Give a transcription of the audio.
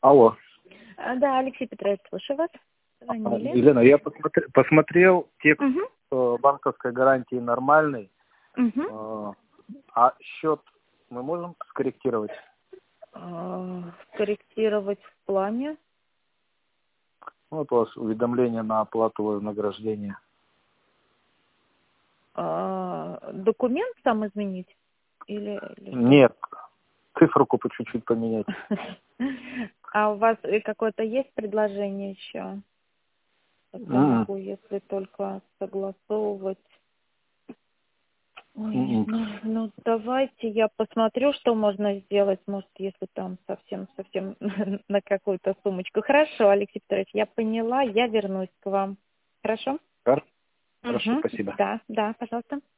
Алло. Да, Алексей Петрович, слушаю вас. Звонили. Елена, я посмотрел текст Угу. банковской гарантии нормальный. Угу. А счет мы можем скорректировать? Корректировать в плане? Вот у вас уведомление на оплату вознаграждения. Документ сам изменить? Или что? Нет, циферку по чуть-чуть поменять. А у вас какое-то есть предложение еще? Я могу, если только согласовывать. Ой, ну давайте я посмотрю, что можно сделать. Может, если там совсем на какую-то сумочку. Хорошо, Алексей Петрович, я поняла, я вернусь к вам. Хорошо? Хорошо, Угу. спасибо. Да, пожалуйста.